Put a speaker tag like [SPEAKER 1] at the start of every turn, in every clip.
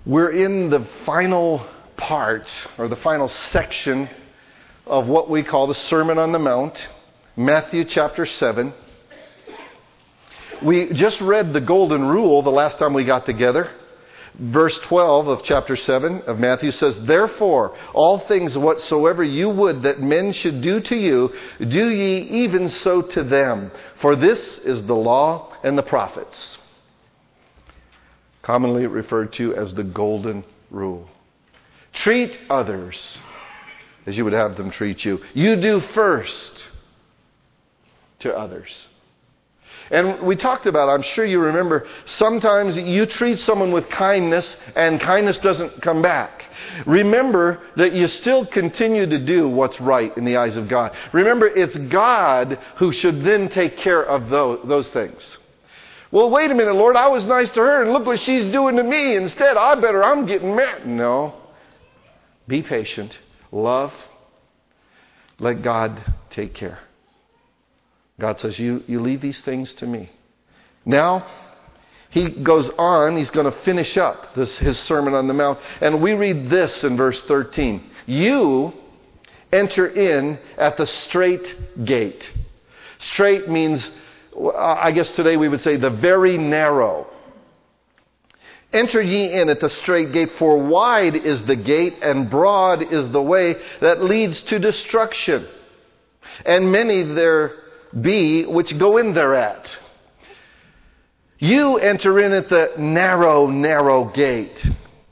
[SPEAKER 1] We're in the final part, or the final section, of what we call the Sermon on the Mount, Matthew chapter 7. We just read the Golden Rule the last time we got together. Verse 12 of chapter 7 of Matthew says, "Therefore, all things whatsoever you would that men should do to you, do ye even so to them. For this is the law and the prophets." Commonly referred to as the Golden Rule. Treat others as you would have them treat you. You do first to others. And we talked about, I'm sure you remember, sometimes you treat someone with kindness and kindness doesn't come back. Remember that you still continue to do what's right in the eyes of God. Remember, it's God who should then take care of those things. Well, wait a minute, Lord, I was nice to her and look what she's doing to me. Instead, I'm getting mad. No. Be patient. Love. Let God take care. God says, you leave these things to me. Now, he goes on, he's going to finish up his Sermon on the Mount. And we read this in verse 13. You enter in at the strait gate. Strait means, I guess today we would say, the very narrow. Enter ye in at the strait gate, for wide is the gate and broad is the way that leads to destruction. And many there be which go in thereat. You enter in at the narrow gate.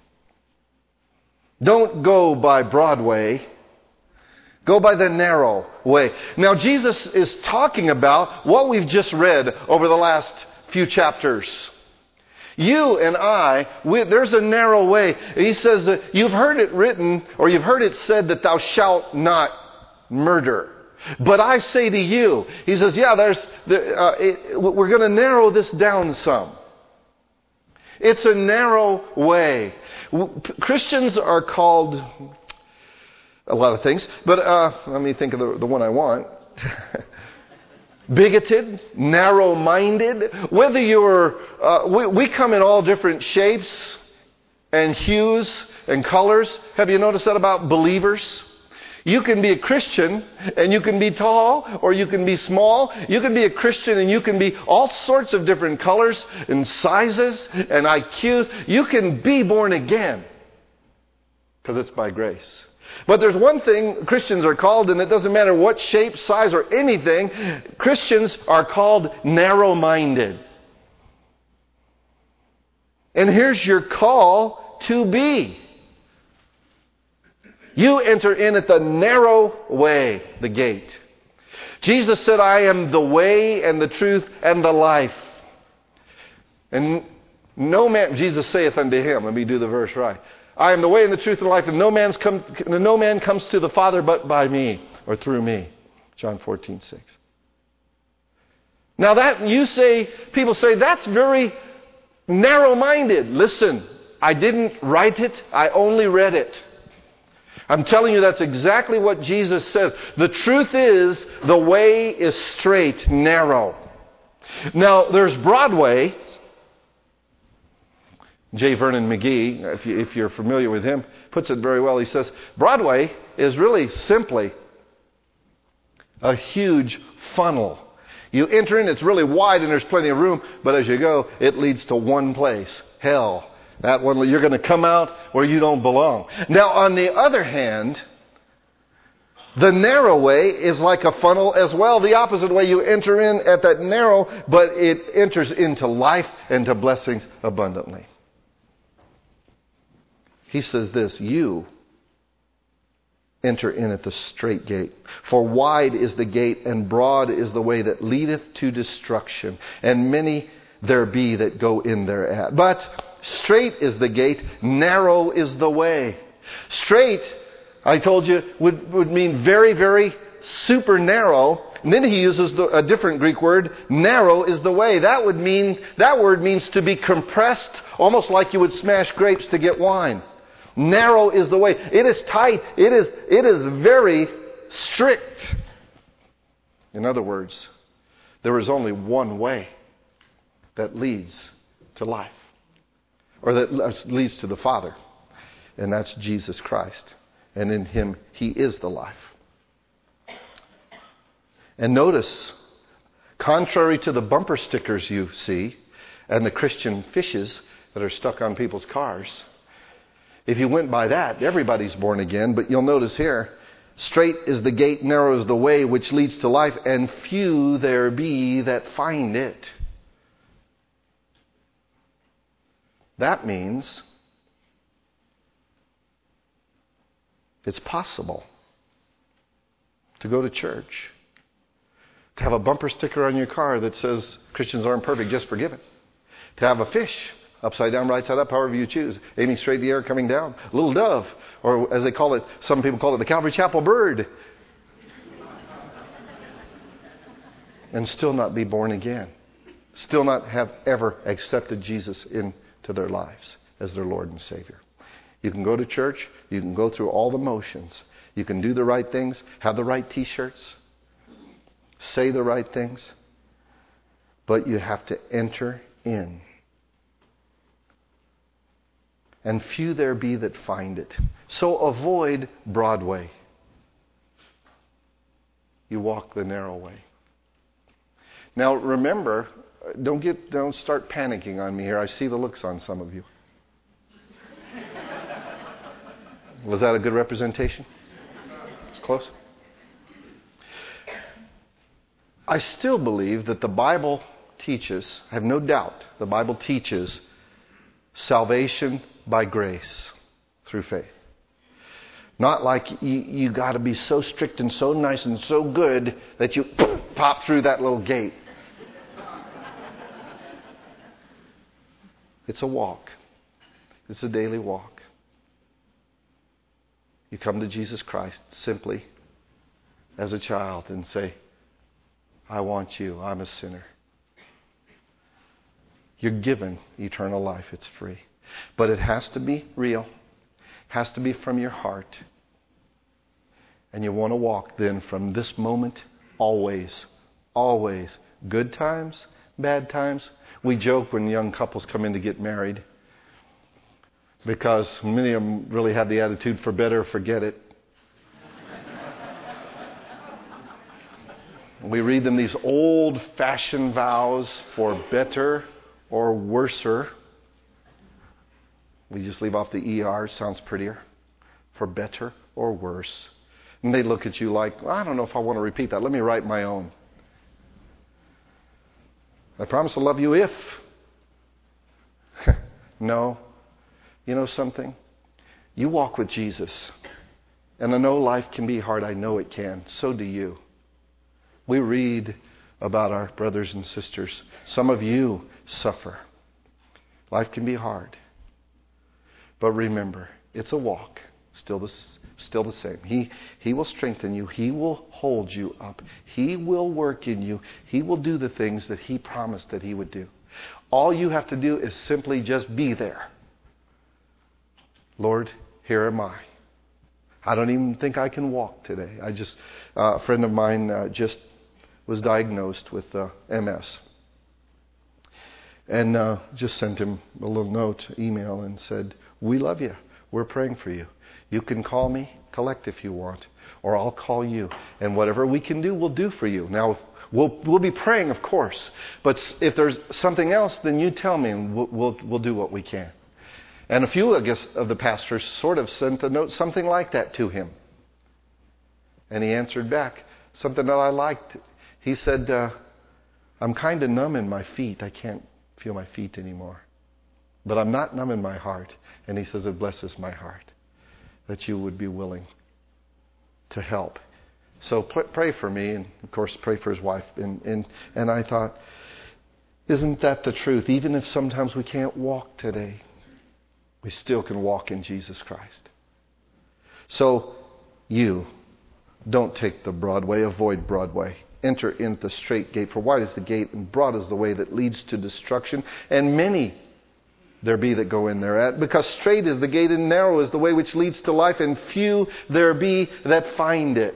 [SPEAKER 1] Don't go by Broadway. Go by the narrow way. Now, Jesus is talking about what we've just read over the last few chapters. You and I, there's a narrow way. He says, you've heard it written, or you've heard it said that thou shalt not murder. But I say to you, he says, we're going to narrow this down some. It's a narrow way. Christians are called a lot of things, but let me think of the one I want. Bigoted, narrow-minded. Whether you're, we come in all different shapes and hues and colors. Have you noticed that about believers? You can be a Christian and you can be tall or you can be small. You can be a Christian and you can be all sorts of different colors and sizes and IQs. You can be born again because it's by grace. But there's one thing Christians are called, and it doesn't matter what shape, size, or anything. Christians are called narrow-minded. And here's your call to be. You enter in at the narrow way, the gate. Jesus said, I am the way and the truth and the life. And no man, Jesus saith unto him, let me do the verse right. I am the way and the truth and the life, and no man comes to the Father but by me, or through me. John 14:6. Now that people say that's very narrow-minded. Listen, I didn't write it, I only read it. I'm telling you that's exactly what Jesus says. The truth is, the way is straight, narrow. Now, there's Broadway. J. Vernon McGee, if you're familiar with him, puts it very well. He says, Broadway is really simply a huge funnel. You enter in, it's really wide and there's plenty of room, but as you go, it leads to one place, hell. That one, you're going to come out where you don't belong. Now, on the other hand, the narrow way is like a funnel as well. The opposite way, you enter in at that narrow, but it enters into life and to blessings abundantly. He says this, you enter in at the strait gate. For wide is the gate and broad is the way that leadeth to destruction. And many there be that go in thereat. But strait is the gate, narrow is the way. Strait, I told you, would mean very, very super narrow. And then he uses a different Greek word, narrow is the way. That word means to be compressed, almost like you would smash grapes to get wine. Narrow is the way. It is tight. It is very strict. In other words, there is only one way that leads to life. or that leads to the Father. And that's Jesus Christ. And in Him, He is the life. And notice, contrary to the bumper stickers you see and the Christian fishes that are stuck on people's cars, if you went by that, everybody's born again. But you'll notice here, straight is the gate, narrow is the way which leads to life, and few there be that find it. That means it's possible to go to church, to have a bumper sticker on your car that says Christians aren't perfect, just forgiven, to have a fish upside down, right side up, however you choose, aiming straight in the air, coming down, a little dove, or as they call it, some people call it the Calvary Chapel bird, and still not be born again, still not have ever accepted Jesus into their lives as their Lord and Savior. You can go to church, you can go through all the motions, you can do the right things, have the right t-shirts, say the right things, but you have to enter in. And few there be that find it. So avoid Broadway. You walk the narrow way. Now remember, don't start panicking on me here. I see the looks on some of you. Was that a good representation? It's close. I still believe that the Bible teaches, I have no doubt, the Bible teaches salvation by grace through faith. Not like you got to be so strict and so nice and so good that you pop through that little gate. It's a walk. It's a daily walk. You come to Jesus Christ simply as a child and say, I want you. I'm a sinner. You're given eternal life. It's free. But it has to be real. Has to be from your heart. And you want to walk then from this moment always. Always. Good times, bad times. We joke when young couples come in to get married, because many of them really have the attitude, for better, forget it. We read them these old-fashioned vows, for better or worser. We just leave off the ER, sounds prettier. For better or worse. And they look at you like, I don't know if I want to repeat that. Let me write my own. I promise to love you if. No. You know something? You walk with Jesus. And I know life can be hard. I know it can. So do you. We read about our brothers and sisters. Some of you suffer. Life can be hard. But remember, it's a walk. Still the same. He will strengthen you. He will hold you up. He will work in you. He will do the things that He promised that He would do. All you have to do is simply just be there. Lord, here am I. I don't even think I can walk today. A friend of mine just was diagnosed with MS. And just sent him a little note, email, and said, we love you. We're praying for you. You can call me, collect if you want, or I'll call you. And whatever we can do, we'll do for you. Now, we'll be praying, of course. But if there's something else, then you tell me, and we'll do what we can. And a few, I guess, of the pastors sort of sent a note, something like that to him. And he answered back, something that I liked. He said, I'm kind of numb in my feet. I can't feel my feet anymore. But I'm not numb in my heart. And he says, it blesses my heart that you would be willing to help. So pray for me, and of course pray for his wife. And I thought, isn't that the truth? Even if sometimes we can't walk today, we still can walk in Jesus Christ. So you don't take the broad way, avoid Broadway. Enter in the straight gate, for wide is the gate and broad is the way that leads to destruction, and many there be that go in thereat. Because straight is the gate and narrow is the way which leads to life, and few there be that find it.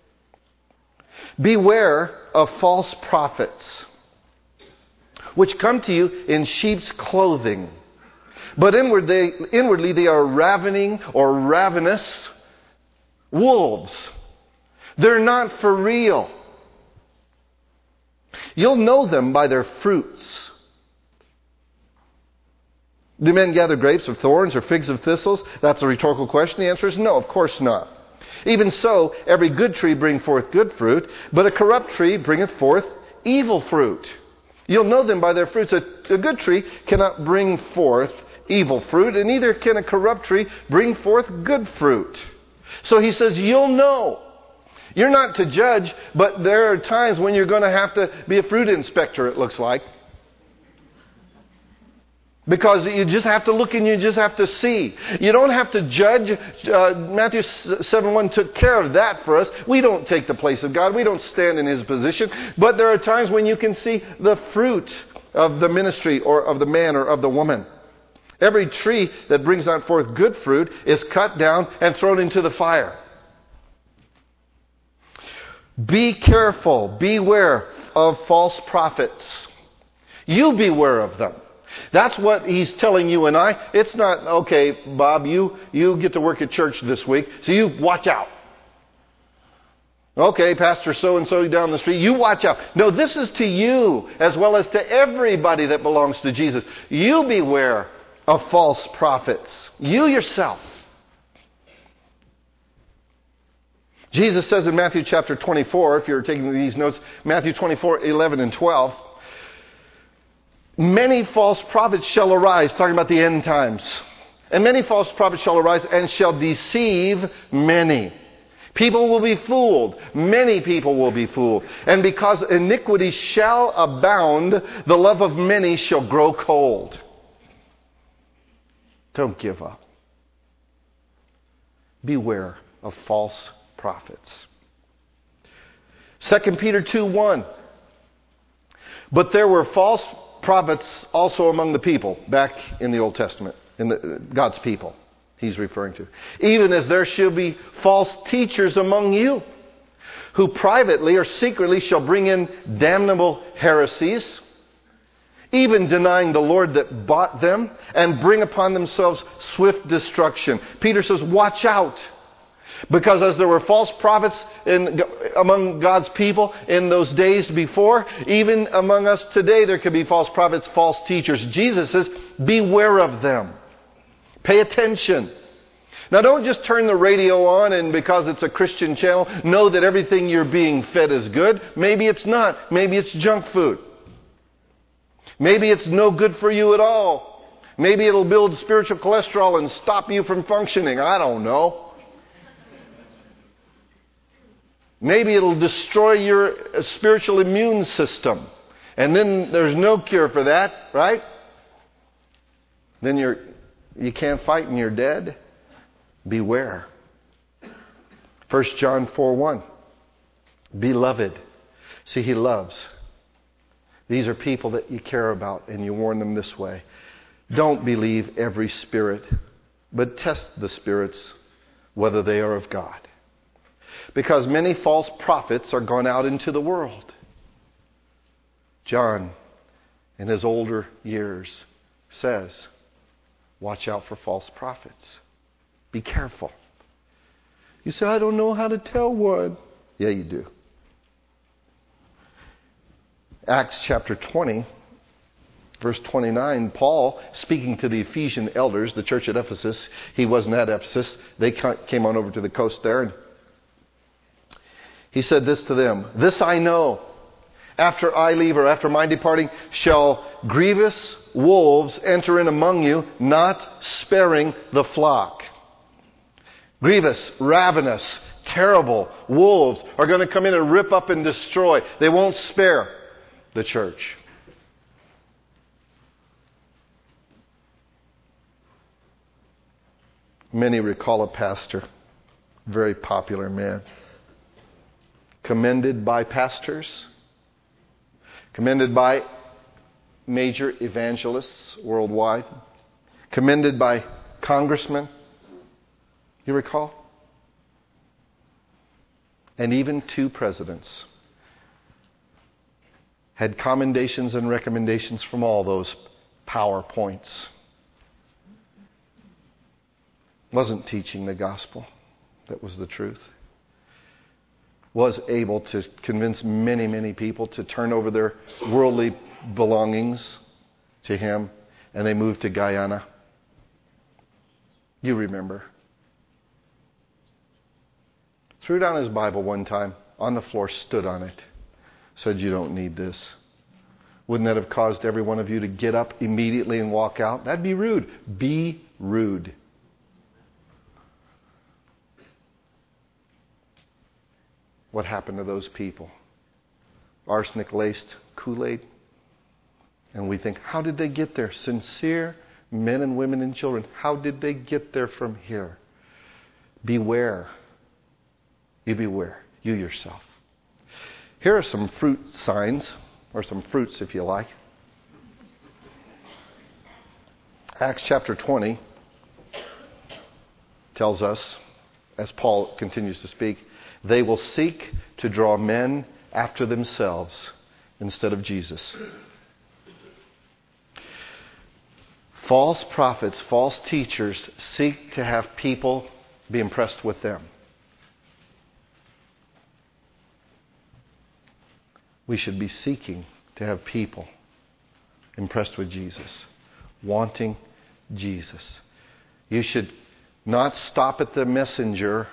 [SPEAKER 1] Beware of false prophets, which come to you in sheep's clothing, But inwardly they are ravening or ravenous wolves. They're not for real. You'll know them by their fruits. Do men gather grapes of thorns or figs of thistles? That's a rhetorical question. The answer is no, of course not. Even so, every good tree bringeth forth good fruit, but a corrupt tree bringeth forth evil fruit. You'll know them by their fruits. A good tree cannot bring forth evil fruit, and neither can a corrupt tree bring forth good fruit. So he says, you'll know. You're not to judge, but there are times when you're going to have to be a fruit inspector, it looks like. Because you just have to look and you just have to see. You don't have to judge. Matthew 7:1 took care of that for us. We don't take the place of God. We don't stand in His position. But there are times when you can see the fruit of the ministry or of the man or of the woman. Every tree that brings not forth good fruit is cut down and thrown into the fire. Be careful. Beware of false prophets. You beware of them. That's what he's telling you and I. It's not, okay, Bob, you get to work at church this week, so you watch out. Okay, Pastor so-and-so down the street, you watch out. No, this is to you as well as to everybody that belongs to Jesus. You beware of false prophets. You yourself. Jesus says in Matthew chapter 24, if you're taking these notes, Matthew 24, 11 and 12, many false prophets shall arise, talking about the end times. And many false prophets shall arise and shall deceive many. People will be fooled. Many people will be fooled. And because iniquity shall abound, the love of many shall grow cold. Don't give up. Beware of false prophets. 2 Peter 2:1. But there were false prophets also among the people, back in the Old Testament, in God's people he's referring to. Even as there shall be false teachers among you, who privately or secretly shall bring in damnable heresies, even denying the Lord that bought them, and bring upon themselves swift destruction. Peter says, watch out. Because as there were false prophets among God's people in those days before, even among us today there could be false prophets, false teachers. Jesus says, beware of them. Pay attention. Now don't just turn the radio on and because it's a Christian channel, know that everything you're being fed is good. Maybe it's not. Maybe it's junk food. Maybe it's no good for you at all. Maybe it'll build spiritual cholesterol and stop you from functioning. I don't know. Maybe it'll destroy your spiritual immune system. And then there's no cure for that, right? Then you can't fight and you're dead. Beware. 1 John 4:1. Beloved. See, he loves. These are people that you care about and you warn them this way. Don't believe every spirit, but test the spirits whether they are of God. Because many false prophets are gone out into the world. John, in his older years, says, watch out for false prophets. Be careful. You say, I don't know how to tell one. Yeah, you do. Acts chapter 20, verse 29, Paul, speaking to the Ephesian elders, the church at Ephesus, he wasn't at Ephesus. They came on over to the coast there, and he said this to them, this I know, after I leave or after my departing, shall grievous wolves enter in among you, not sparing the flock. Grievous, ravenous, terrible wolves are going to come in and rip up and destroy. They won't spare the church. Many recall a pastor, very popular man, commended by pastors, commended by major evangelists worldwide, commended by congressmen, you recall? And even 2 presidents had commendations and recommendations from all those PowerPoints. wasn't teaching the gospel that was the truth, was able to convince many, many people to turn over their worldly belongings to him, and they moved to Guyana. You remember. Threw down his Bible one time, on the floor, stood on it, said, "You don't need this." Wouldn't that have caused every one of you to get up immediately and walk out? That'd be rude. Be rude. What happened to those people? Arsenic-laced Kool-Aid. And we think, how did they get there? Sincere men and women and children. How did they get there from here? Beware. You beware. You yourself. Here are some fruit signs, or some fruits if you like. Acts chapter 20 tells us, as Paul continues to speak, they will seek to draw men after themselves instead of Jesus. False prophets, false teachers seek to have people be impressed with them. We should be seeking to have people impressed with Jesus, wanting Jesus. You should not stop at the messenger,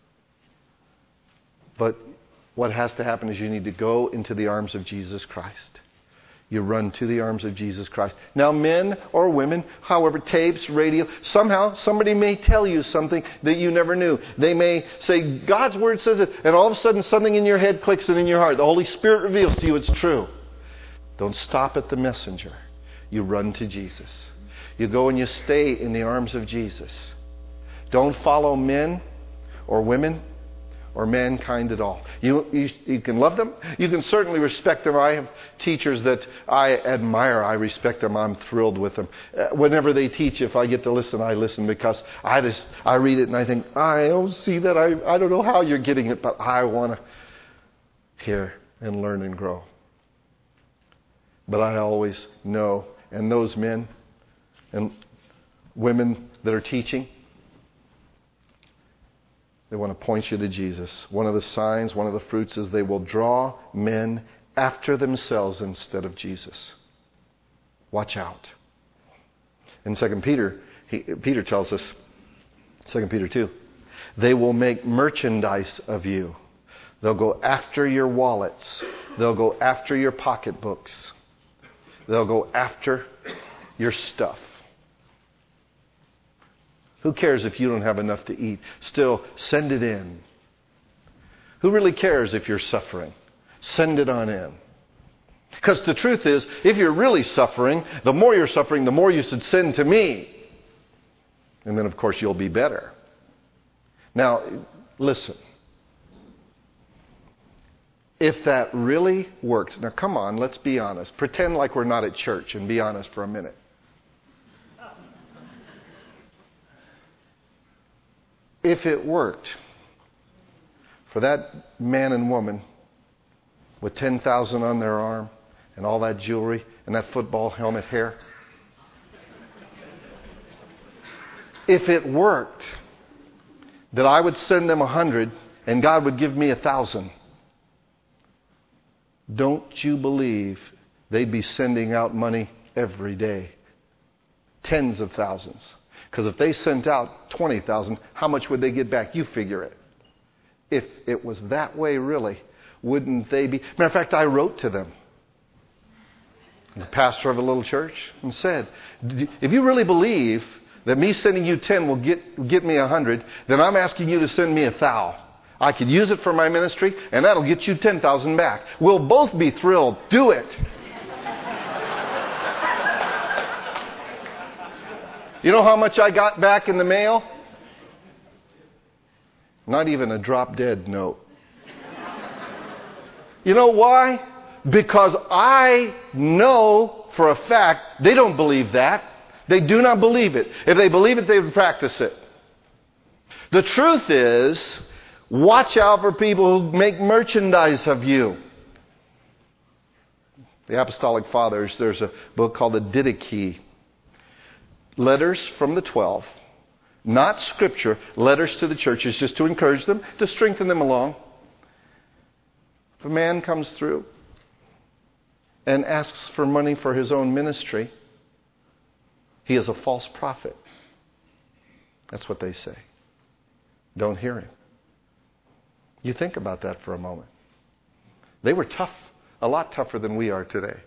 [SPEAKER 1] but what has to happen is you need to go into the arms of Jesus Christ. You run to the arms of Jesus Christ. Now, men or women, however, tapes, radio, somehow somebody may tell you something that you never knew. They may say, God's Word says it, and all of a sudden something in your head clicks and in your heart. The Holy Spirit reveals to you it's true. Don't stop at the messenger. You run to Jesus. You go and you stay in the arms of Jesus. Don't follow men or women or mankind at all. You can love them. You can certainly respect them. I have teachers that I admire. I respect them. I'm thrilled with them. Whenever they teach, if I get to listen, I listen because I read it and I think, I don't see that. I don't know how you're getting it, but I want to hear and learn and grow. But I always know, and those men and women that are teaching, they want to point you to Jesus. One of the signs, one of the fruits is they will draw men after themselves instead of Jesus. Watch out. In 2 Peter, Peter tells us, 2 Peter 2, they will make merchandise of you. They'll go after your wallets. They'll go after your pocketbooks. They'll go after your stuff. Who cares if you don't have enough to eat? Still, send it in. Who really cares if you're suffering? Send it on in. Because the truth is, if you're really suffering, the more you're suffering, the more you should send to me. And then, of course, you'll be better. Now, listen. If that really worked, now come on, let's be honest. Pretend like we're not at church and be honest for a minute. If it worked for that man and woman with $10,000 on their arm and all that jewelry and that football helmet hair, if it worked that I would send them 100 and God would give me 1,000, don't you believe they'd be sending out money every day? Tens of thousands. Because if they sent out 20,000, how much would they get back? You figure it. If it was that way, really, wouldn't they be? Matter of fact, I wrote to them, the pastor of a little church, and said, if you really believe that me sending you 10 will get me 100, then I'm asking you to send me 1,000. I could use it for my ministry, and that'll get you 10,000 back. We'll both be thrilled. Do it. You know how much I got back in the mail? Not even a drop-dead note. You know why? Because I know for a fact they don't believe that. They do not believe it. If they believe it, they would practice it. The truth is, watch out for people who make merchandise of you. The Apostolic Fathers, there's a book called the Didache. Letters from the 12, not Scripture, letters to the churches just to encourage them, to strengthen them along. If a man comes through and asks for money for his own ministry, he is a false prophet. That's what they say. Don't hear him. You think about that for a moment. They were tough, a lot tougher than we are today.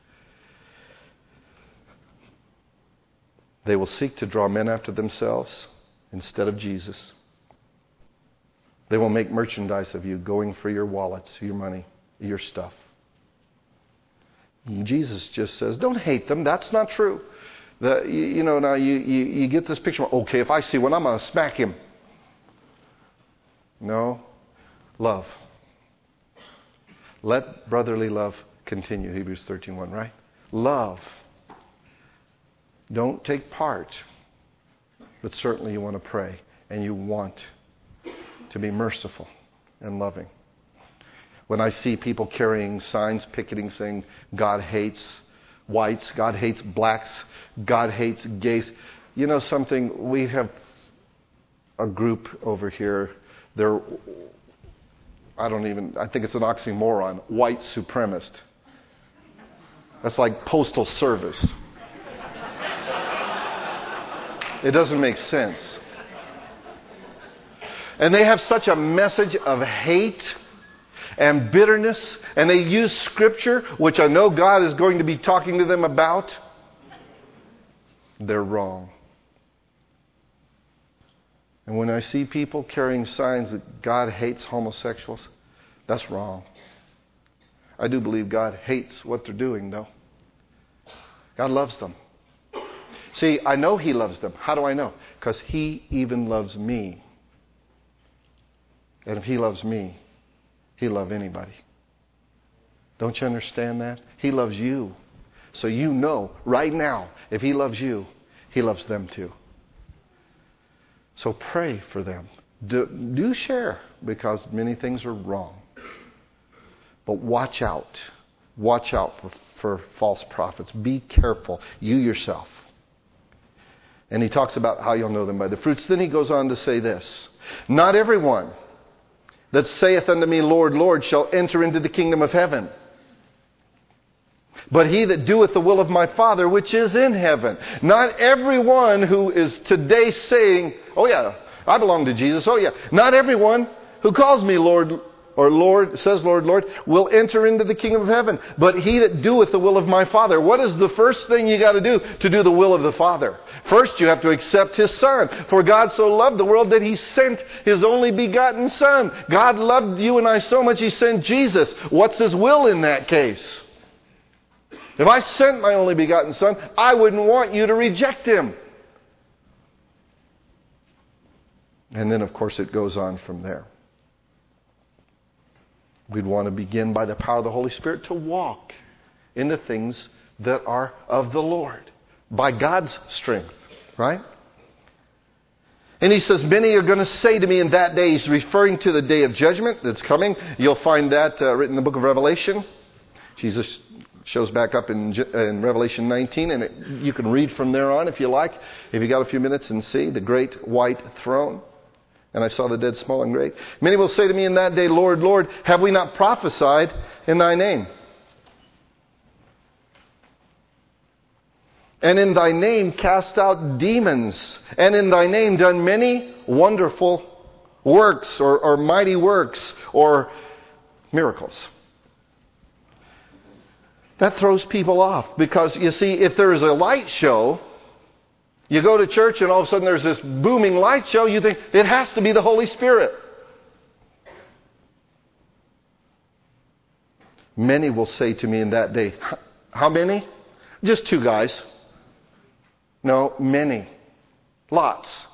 [SPEAKER 1] They will seek to draw men after themselves instead of Jesus. They will make merchandise of you, going for your wallets, your money, your stuff. And Jesus just says, don't hate them. That's not true. Now you get this picture. Okay, if I see one, I'm going to smack him. No. Love. Let brotherly love continue. Hebrews 13:1, right? Love. Don't take part, but certainly you want to pray and you want to be merciful and loving. When I see people carrying signs, picketing, saying God hates whites, God hates blacks, God hates gays. You know something? We have a group over here. I think it's an oxymoron. White supremacist. That's like postal service. It doesn't make sense. And they have such a message of hate and bitterness, and they use Scripture, which I know God is going to be talking to them about. They're wrong. And when I see people carrying signs that God hates homosexuals, that's wrong. I do believe God hates what they're doing, though. God loves them. See, I know He loves them. How do I know? Because He even loves me. And if He loves me, He'll love anybody. Don't you understand that? He loves you. So you know right now, if He loves you, He loves them too. So pray for them. Do share, because many things are wrong. But watch out. Watch out for false prophets. Be careful, you yourself. And he talks about how you'll know them by the fruits. Then he goes on to say this: not everyone that saith unto me, Lord, Lord, shall enter into the kingdom of heaven, but he that doeth the will of my Father which is in heaven. Not everyone who is today saying, oh yeah, I belong to Jesus. Oh yeah. Not everyone who calls me Lord or Lord, says Lord, Lord, will enter into the kingdom of heaven, but he that doeth the will of my Father. What is the first thing you got to do the will of the Father? First, you have to accept His Son. For God so loved the world that He sent His only begotten Son. God loved you and I so much He sent Jesus. What's His will in that case? If I sent my only begotten Son, I wouldn't want you to reject Him. And then, of course, it goes on from there. We'd want to begin by the power of the Holy Spirit to walk in the things that are of the Lord by God's strength, right? And he says, many are going to say to me in that day, he's referring to the day of judgment that's coming. You'll find that written in the book of Revelation. Jesus shows back up in Revelation 19, and you can read from there on if you like, if you got a few minutes, and see the great white throne. And I saw the dead, small and great. Many will say to me in that day, Lord, Lord, have we not prophesied in thy name? And in thy name cast out demons, and in thy name done many wonderful works, or mighty works, or miracles. That throws people off, because you see, if there is a light show, you go to church and all of a sudden there's this booming light show, you think it has to be the Holy Spirit. Many will say to me in that day, how many? Just 2 guys. No, many. Lots.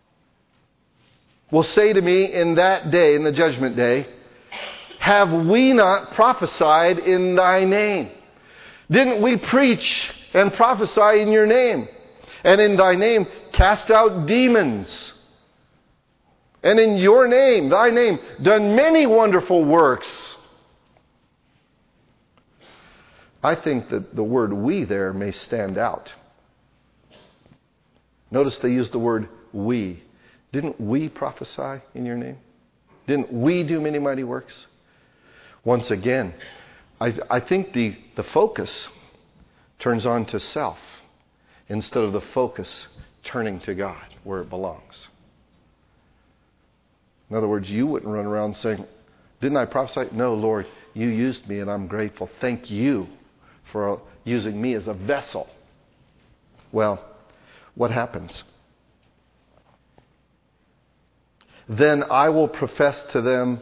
[SPEAKER 1] Will say to me in that day, in the judgment day, have we not prophesied in thy name? Didn't we preach and prophesy in your name? And in thy name cast out demons. And in your name, thy name, done many wonderful works. I think that the word we there may stand out. Notice they used the word we. Didn't we prophesy in your name? Didn't we do many mighty works? Once again, I think the focus turns on to self instead of the focus turning to God where it belongs. In other words, you wouldn't run around saying, didn't I prophesy? No, Lord, you used me and I'm grateful. Thank you for using me as a vessel. Well, what happens? Then I will profess to them,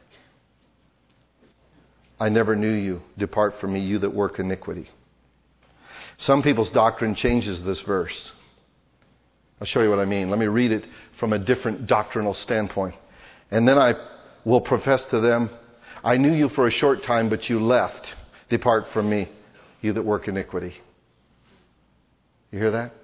[SPEAKER 1] I never knew you. Depart from me, you that work iniquity. Some people's doctrine changes this verse. I'll show you what I mean. Let me read it from a different doctrinal standpoint. And then I will profess to them, I knew you for a short time, but you left. Depart from me, you that work iniquity. You hear that?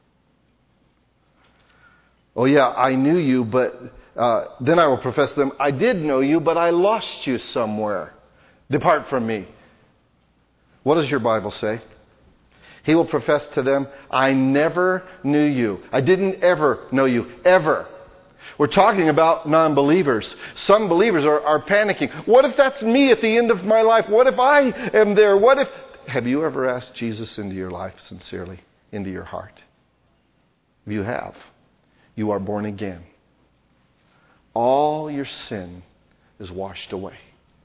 [SPEAKER 1] Oh yeah, I knew you, but then I will profess to them, I did know you, but I lost you somewhere. Depart from me. What does your Bible say? He will profess to them, I never knew you. I didn't ever know you. Ever. We're talking about non-believers. Some believers are panicking. What if that's me at the end of my life? What if I am there? What if... Have you ever asked Jesus into your life sincerely, into your heart? If you have, you are born again. All your sin is washed away.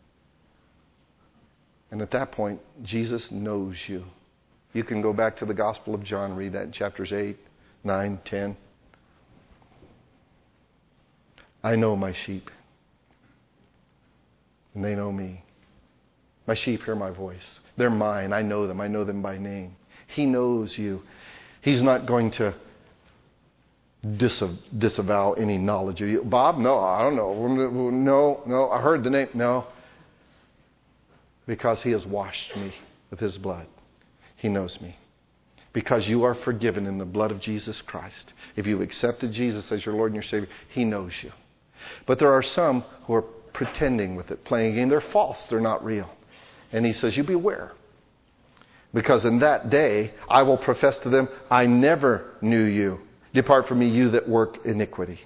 [SPEAKER 1] And at that point, Jesus knows you. You can go back to the Gospel of John, read that in chapters 8, 9, 10. I know my sheep, and they know me. My sheep hear my voice. They're mine. I know them. I know them by name. He knows you. He's not going to disavow any knowledge of you. Bob? No, I don't know. No, I heard the name. No. Because He has washed me with His blood. He knows me. Because you are forgiven in the blood of Jesus Christ. If you've accepted Jesus as your Lord and your Savior, He knows you. But there are some who are pretending with it, playing a game. They're false. They're not real. And He says, you beware. Because in that day, I will profess to them, I never knew you. Depart from me, you that work iniquity.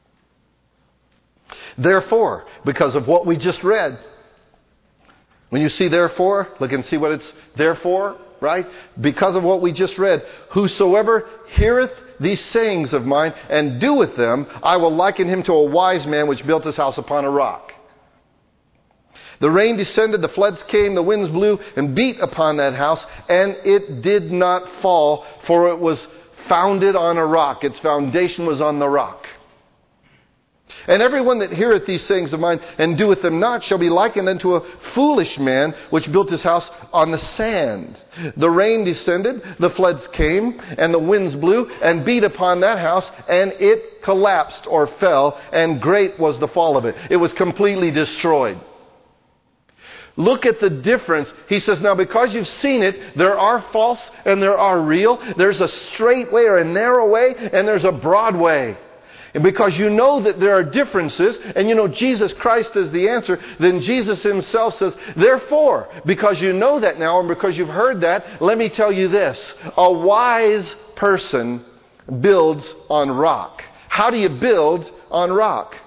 [SPEAKER 1] Therefore, because of what we just read, when you see therefore, look and see what it's therefore, right? Because of what we just read, whosoever heareth these sayings of mine and doeth them, I will liken him to a wise man which built his house upon a rock. The rain descended, the floods came, the winds blew and beat upon that house, and it did not fall, for it was founded on a rock. Its foundation was on the rock. And everyone that heareth these sayings of mine and doeth them not shall be likened unto a foolish man which built his house on the sand. The rain descended, the floods came, and the winds blew and beat upon that house, and it collapsed or fell, and great was the fall of it. It was completely destroyed. Look at the difference. He says, now because you've seen it, there are false and there are real. There's a straight way or a narrow way, and there's a broad way. And because you know that there are differences, and you know Jesus Christ is the answer, then Jesus Himself says, therefore, because you know that now, and because you've heard that, let me tell you this. A wise person builds on rock. How do you build on rock?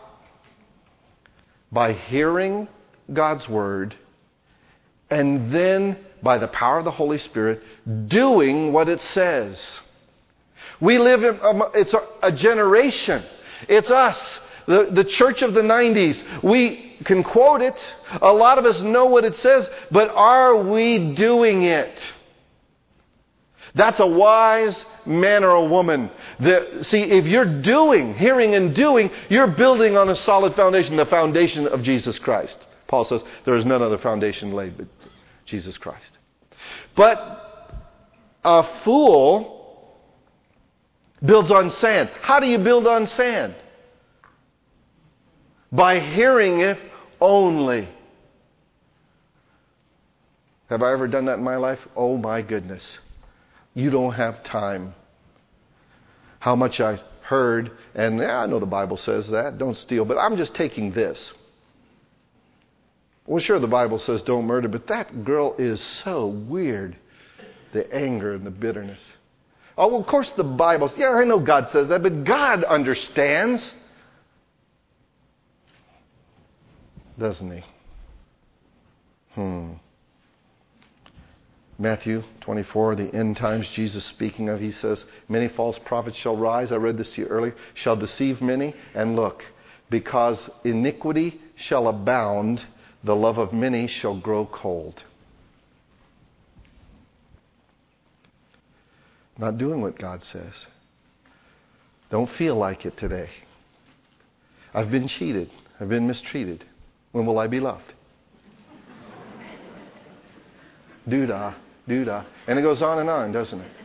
[SPEAKER 1] By hearing God's Word, and then by the power of the Holy Spirit, doing what it says. We live in, it's a generation. It's us, the church of the 90s. We can quote it. A lot of us know what it says, but are we doing it? That's a wise man or a woman. See, if you're doing, hearing and doing, you're building on a solid foundation, the foundation of Jesus Christ. Paul says there is none other foundation laid but Jesus Christ. But a fool builds on sand. How do you build on sand? By hearing it only. Have I ever done that in my life? Oh my goodness. You don't have time. How much I heard, and I know the Bible says that, don't steal, but I'm just taking this. Well, sure, the Bible says don't murder, but that girl is so weird. The anger and the bitterness. Oh, well, of course the Bible, yeah, I know God says that, but God understands. Doesn't he? Matthew 24, the end times Jesus speaking of, he says, many false prophets shall rise. I read this to you earlier. Shall deceive many. And look, because iniquity shall abound, the love of many shall grow cold. Not doing what God says. Don't feel like it today. I've been cheated. I've been mistreated. When will I be loved? Doo-dah, doo-dah. And it goes on, doesn't it?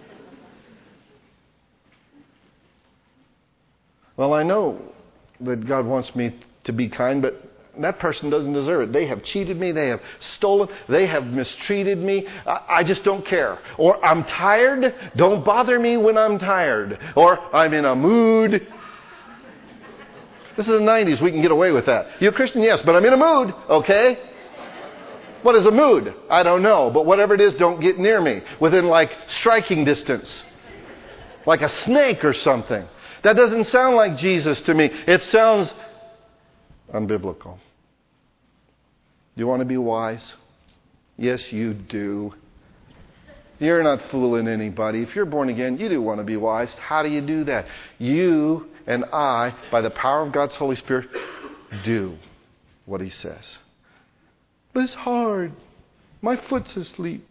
[SPEAKER 1] Well, I know that God wants me to be kind, but that person doesn't deserve it. They have cheated me. They have stolen. They have mistreated me. I just don't care. Or I'm tired. Don't bother me when I'm tired. Or I'm in a mood. This is the 90s. We can get away with that. You're a Christian? Yes, but I'm in a mood. Okay? What is a mood? I don't know. But whatever it is, don't get near me. Within like striking distance. Like a snake or something. That doesn't sound like Jesus to me. It sounds unbiblical. Do you want to be wise? Yes, you do. You're not fooling anybody. If you're born again, you do want to be wise. How do you do that? You and I, by the power of God's Holy Spirit, do what He says. But it's hard. My foot's asleep.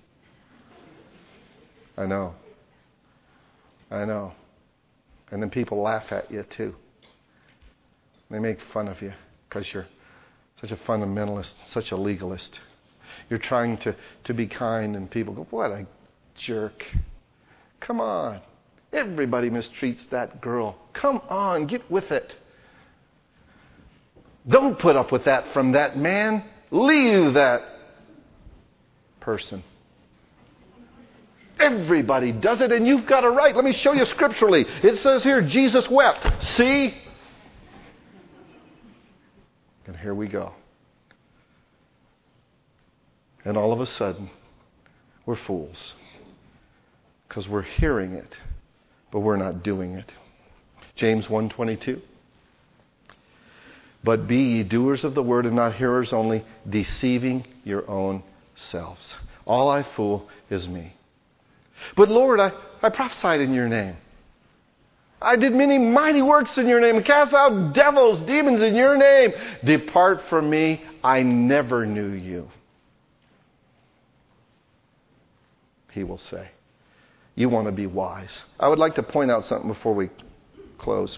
[SPEAKER 1] I know. And then people laugh at you too. They make fun of you because you're such a fundamentalist, such a legalist. You're trying to be kind, and people go, what a jerk. Come on. Everybody mistreats that girl. Come on, get with it. Don't put up with that from that man. Leave that person. Everybody does it, and you've got a right. Let me show you scripturally. It says here, Jesus wept. See? And here we go. And all of a sudden, we're fools. Because we're hearing it, but we're not doing it. James 1:22. But be ye doers of the word and not hearers only, deceiving your own selves. All I fool is me. But Lord, I prophesied in your name. I did many mighty works in your name and cast out devils, demons in your name. Depart from me, I never knew you. He will say. You want to be wise. I would like to point out something before we close.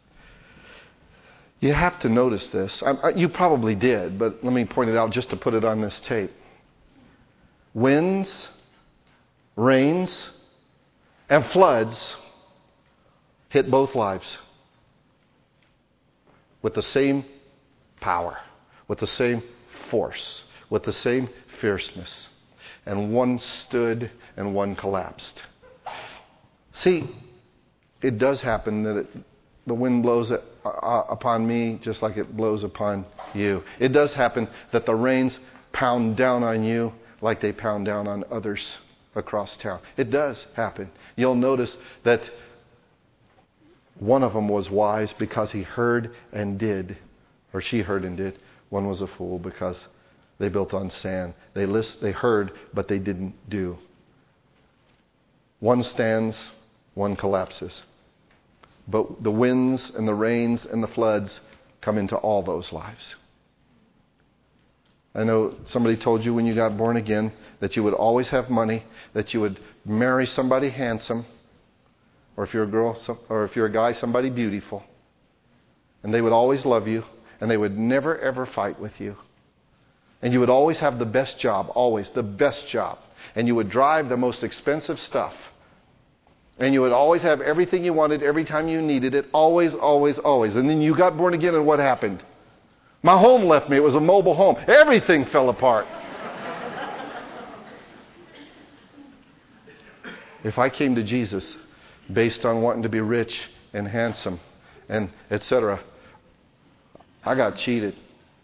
[SPEAKER 1] You have to notice this. You probably did, but let me point it out just to put it on this tape. Winds, rains, and floods hit both lives with the same power, with the same force, with the same fierceness. And one stood and one collapsed. See, it does happen that the wind blows upon me just like it blows upon you. It does happen that the rains pound down on you like they pound down on others across town. It does happen. You'll notice that one of them was wise because he heard and did, or she heard and did. One was a fool because they built on sand. They heard, but they didn't do. One stands, one collapses. But the winds and the rains and the floods come into all those lives. I know somebody told you when you got born again that you would always have money, that you would marry somebody handsome, or if you're a girl, or if you're a guy, somebody beautiful. And they would always love you, and they would never ever fight with you. And you would always have the best job, always the best job. And you would drive the most expensive stuff. And you would always have everything you wanted every time you needed it. Always, always, always. And then you got born again, and what happened? My home left me. It was a mobile home. Everything fell apart. If I came to Jesus based on wanting to be rich and handsome and etc., I got cheated.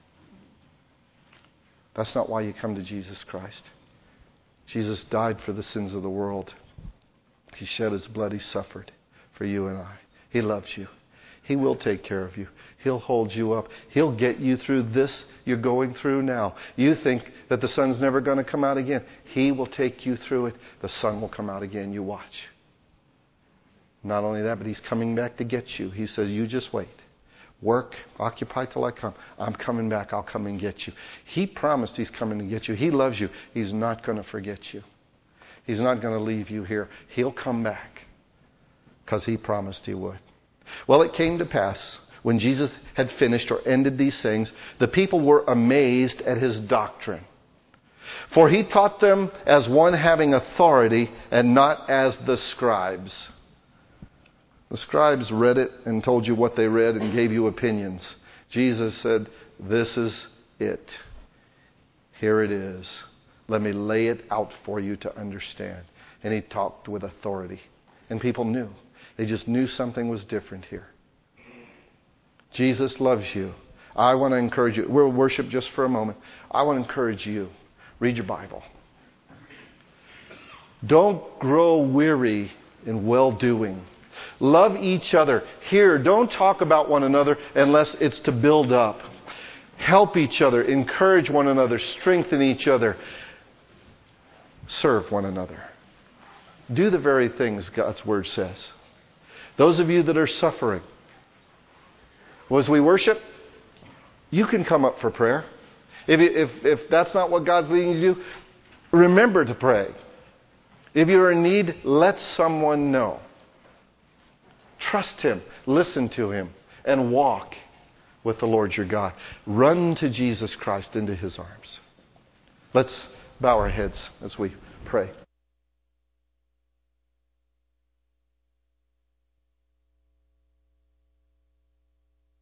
[SPEAKER 1] That's not why you come to Jesus Christ. Jesus died for the sins of the world. He shed His blood. He suffered for you and I. He loves you. He will take care of you. He'll hold you up. He'll get you through this you're going through now. You think that the sun's never going to come out again. He will take you through it. The sun will come out again. You watch. Not only that, but He's coming back to get you. He says, you just wait. Work, occupy till I come. I'm coming back. I'll come and get you. He promised He's coming to get you. He loves you. He's not going to forget you. He's not going to leave you here. He'll come back because He promised He would. Well, it came to pass when Jesus had finished or ended these things, the people were amazed at His doctrine. For He taught them as one having authority and not as the scribes. The scribes read it and told you what they read and gave you opinions. Jesus said, this is it. Here it is. Let me lay it out for you to understand. And He talked with authority. And people knew. They just knew something was different here. Jesus loves you. I want to encourage you. We'll worship just for a moment. I want to encourage you. Read your Bible. Don't grow weary in well-doing. Love each other. Here, don't talk about one another unless it's to build up. Help each other. Encourage one another. Strengthen each other. Serve one another. Do the very things God's Word says. Those of you that are suffering, as we worship, you can come up for prayer. If that's not what God's leading you to do, remember to pray. If you're in need, let someone know. Trust Him, listen to Him, and walk with the Lord your God. Run to Jesus Christ into His arms. Let's bow our heads as we pray.